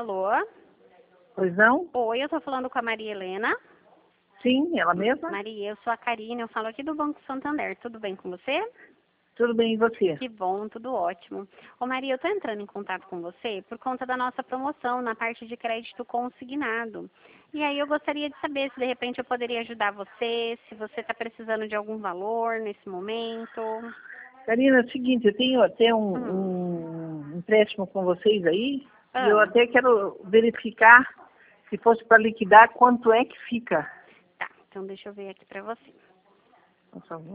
Alô? Pois não? Oi, eu tô falando com a Maria Helena. Sim, ela mesma? Maria, eu sou a Karine, eu falo aqui do Banco Santander. Tudo bem com você? Tudo bem, e você? Que bom, tudo ótimo. Ô Maria, eu tô entrando em contato com você por conta da nossa promoção na parte de crédito consignado. E aí eu gostaria de saber se de repente eu poderia ajudar você, se você está precisando de algum valor nesse momento. Karina, é o seguinte, eu tenho até um empréstimo com vocês aí, e eu Ah, até quero verificar, se fosse para liquidar, quanto é que fica. tá, então deixa eu ver aqui pra você. Por favor.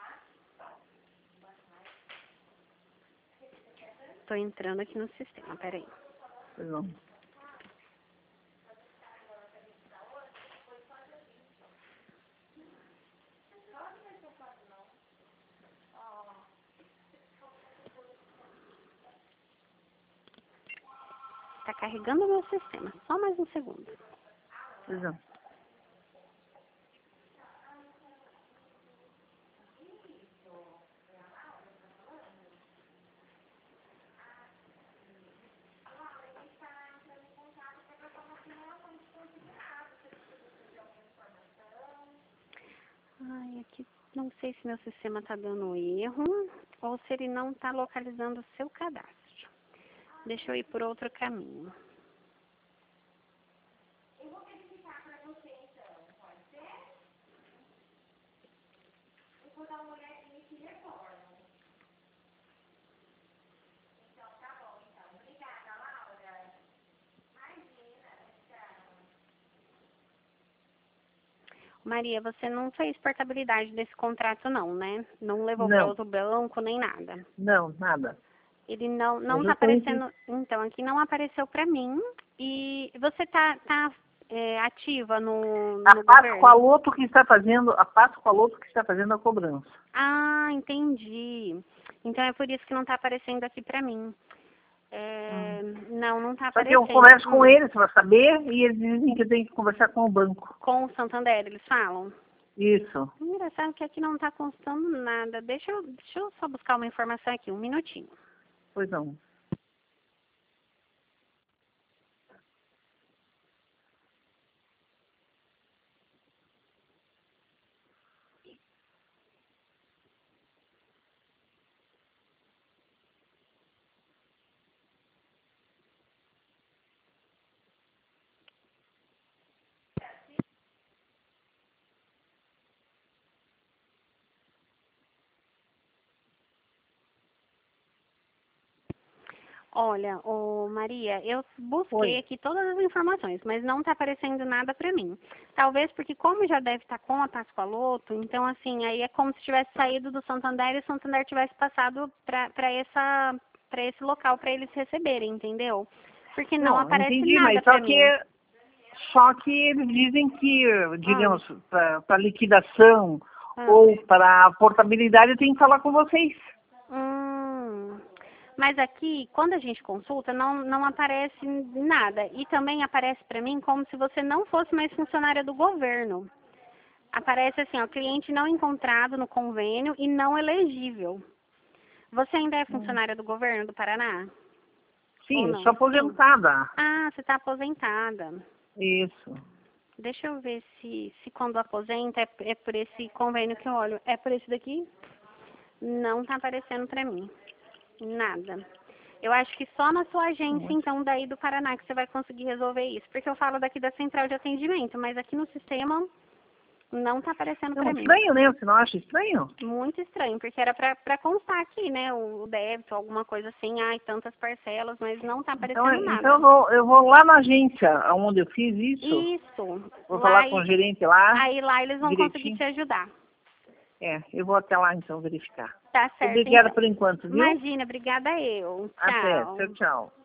Tô entrando aqui no sistema, peraí. Pois não. Tá carregando o meu sistema, só mais um segundo. Pois não. Ai, aqui não sei se meu sistema tá dando erro ou se ele não tá localizando o seu cadastro. Deixa eu ir por outro caminho. Maria, você não fez portabilidade desse contrato não, né? Não levou para Não, outro banco nem nada. não, nada. Ele não É tá justamente aparecendo, então aqui não apareceu para mim. E você tá ativa a no governo? Pascoaloto que está fazendo, a cobrança. Ah, entendi. Então é por isso que não tá aparecendo aqui para mim. Hum. Não tá Só que eu aparecendo. converso com eles para saber e eles dizem que eu tenho que conversar com o banco. Com o Santander, eles falam? Isso. Engraçado que aqui não tá constando nada. Deixa eu só buscar uma informação aqui, um minutinho. Pois não. Olha, Maria, eu busquei Oi. aqui todas as informações, mas não está aparecendo nada para mim. Talvez porque como já deve estar com a Pascoaloto, então assim, aí é como se tivesse saído do Santander e o Santander tivesse passado para esse local para eles receberem, entendeu? Porque não Não, aparece entendi, nada mas para mim. só que eles dizem que, Ah, digamos, para liquidação ah. ou para portabilidade tem que falar com vocês. Hum, mas aqui, quando a gente consulta, não aparece nada. E também aparece para mim como se você não fosse mais funcionária do governo. Aparece assim, ó, cliente não encontrado no convênio e não elegível. Você ainda é funcionária do governo do Paraná? Ou Sim, eu sou não? Sim. aposentada. Ah, você está aposentada. Isso. Deixa eu ver se quando aposenta é por esse convênio que eu olho. É por esse daqui? Não está aparecendo para mim. Nada. Eu acho que só na sua agência, então, daí do Paraná que você vai conseguir resolver isso. Porque eu falo daqui da central de atendimento, mas aqui no sistema não está aparecendo Não, para mim. estranho, né? Você não acha estranho? Muito estranho, porque era para constar aqui, né, o débito, alguma coisa assim, ai, tantas parcelas, mas não está aparecendo Então nada. eu vou lá na agência onde eu fiz isso. Isso. Vou Lá, falar com o gerente lá, aí lá eles vão conseguir direitinho. te ajudar. É, eu vou até lá então verificar. Tá certo, Obrigada então. por enquanto, viu? Imagina, obrigada eu. Até. Tchau. Tchau, tchau.